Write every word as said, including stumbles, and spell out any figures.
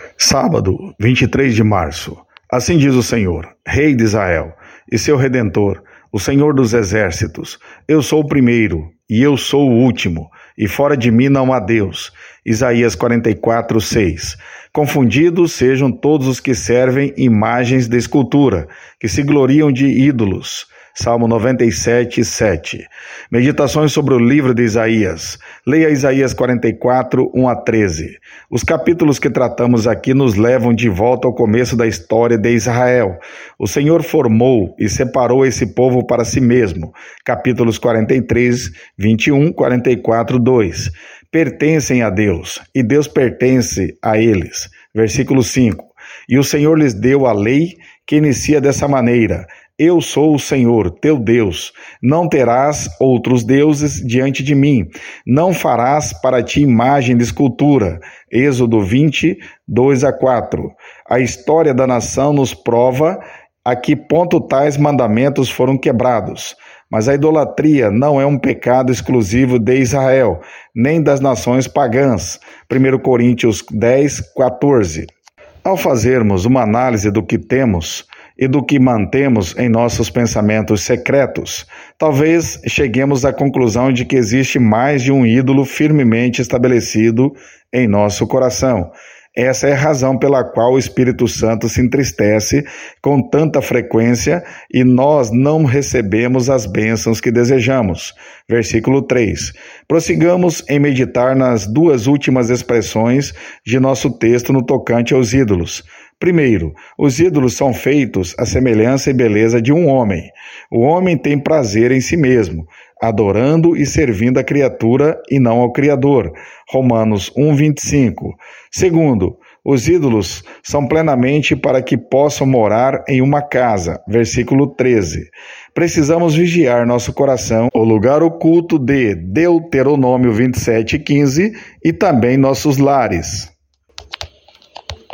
Sábado, vinte e três de março. Assim diz o Senhor, Rei de Israel, e seu Redentor, o Senhor dos Exércitos. Eu sou o primeiro, e eu sou o último, e fora de mim não há Deus. Isaías quarenta e quatro, seis. Confundidos sejam todos os que servem imagens de escultura, que se gloriam de ídolos. Salmo noventa e sete, sete. Meditações sobre o livro de Isaías. Leia Isaías quarenta e quatro, um a treze. Os capítulos que tratamos aqui nos levam de volta ao começo da história de Israel. O Senhor formou e separou esse povo para si mesmo. Capítulos quarenta e três, vinte e um, quarenta e quatro, dois. Pertencem a Deus, e Deus pertence a eles. Versículo cinco. E o Senhor lhes deu a lei que inicia dessa maneira: Eu sou o Senhor, teu Deus. Não terás outros deuses diante de mim. Não farás para ti imagem de escultura. Êxodo vinte, dois a quatro. A história da nação nos prova a que ponto tais mandamentos foram quebrados. Mas a idolatria não é um pecado exclusivo de Israel, nem das nações pagãs. primeira Coríntios dez, quatorze. Ao fazermos uma análise do que temos e do que mantemos em nossos pensamentos secretos, talvez cheguemos à conclusão de que existe mais de um ídolo firmemente estabelecido em nosso coração. Essa é a razão pela qual o Espírito Santo se entristece com tanta frequência e nós não recebemos as bênçãos que desejamos. Versículo três. Prossigamos em meditar nas duas últimas expressões de nosso texto no tocante aos ídolos. Primeiro, os ídolos são feitos à semelhança e beleza de um homem. O homem tem prazer em si mesmo, adorando e servindo a criatura e não ao Criador. Romanos um, vinte e cinco. Segundo, os ídolos são plenamente para que possam morar em uma casa. Versículo treze. Precisamos vigiar nosso coração, o lugar oculto de Deuteronômio vinte e sete, quinze e também nossos lares.